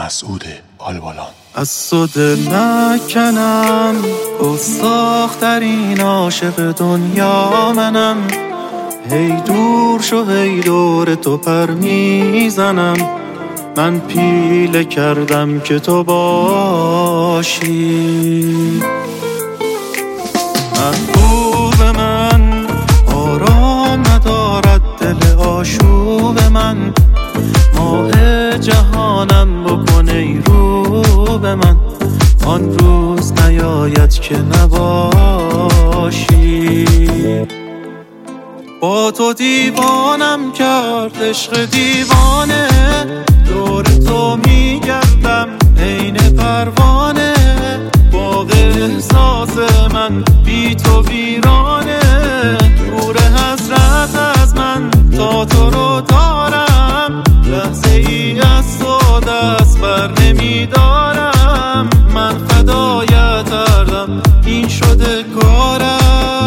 مسعود آلبالان. از تو دل نکنم، گستاخ‌ترین عاشق دنیا منم. هی دور شو هی دور تو پر میزنم. من پیله کردم که تو باشی. محبوب من آرام ندارد دل آشوب من. ماه جهانم بکن ای رو به من. آن روز نیاید که نباشی. با تو دیوانم کرد عشق دیوانه. دور تو میگردم عین پروانه. باغ احساس من بی تو ویرانه. نور حسرت از من تا تو رو دارم. لحظه ای از تو دست بر نمیدارم. من فدایت کردم این شده کارم.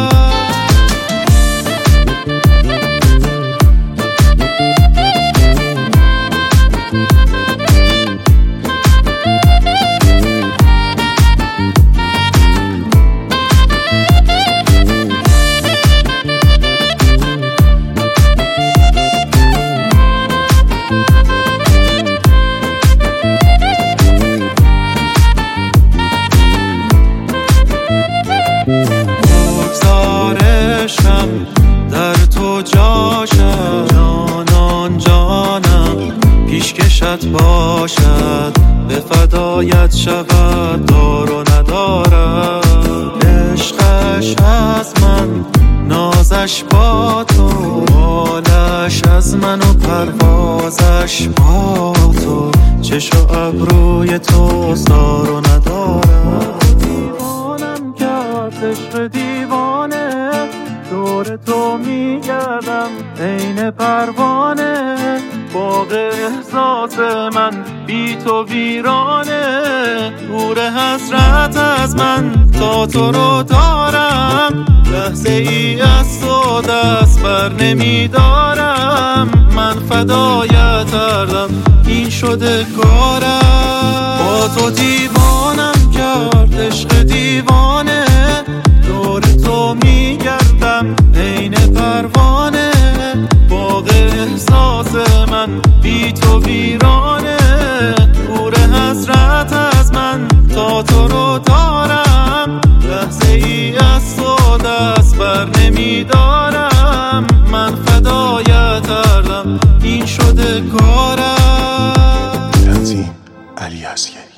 بگذارشم در تو جاشم. جانان جانم پیشکشت باشد. به فدایت شود دار و ندارم. عشقش از من نازش با تو. حالش از من و پروازش با تو. چش و ابروی تو دار و ندارم. دیوانم کرد عشق دیوانه. دور تو میگردم عین پروانه. باغ احساس من بی تو ویرانه. نور حسرت از من تا تو رو دارم. لحظه ای از تو دست بر نمیدارم. من فدایت کردم این شده کارم. با تو دیوانم کرد عشق دیوانه. دور تو میگردم عین پروانه. باغ احساس من بی تو ویرانه. نور حسرت از من تا تو رو دارم. لحظه ای از تو دست بر نمیدارم. من فدایت کردم این شده کارم. تنظیم علی اصغری.